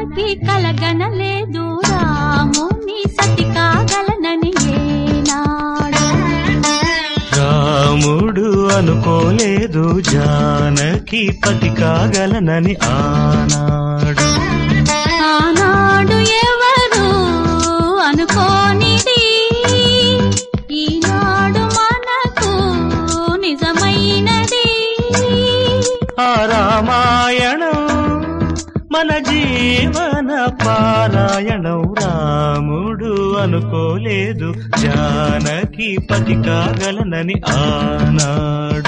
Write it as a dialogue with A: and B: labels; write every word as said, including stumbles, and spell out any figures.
A: జానకి కలగనలేదు రాముని సతి కాగలనని ఏనాడు.
B: రాముడు అనుకోలేదు జానకి పతి కాగలనని ఆనాడు.
A: ఆనాడు ఎవరు అనుకోనిది ఈనాడు మనకు నిజమైనది.
B: ఆ రామాయణం మన జీవన పారాయణం. రాముడు అనుకోలేదు జానకి పతి కాగలనని ఆనాడు.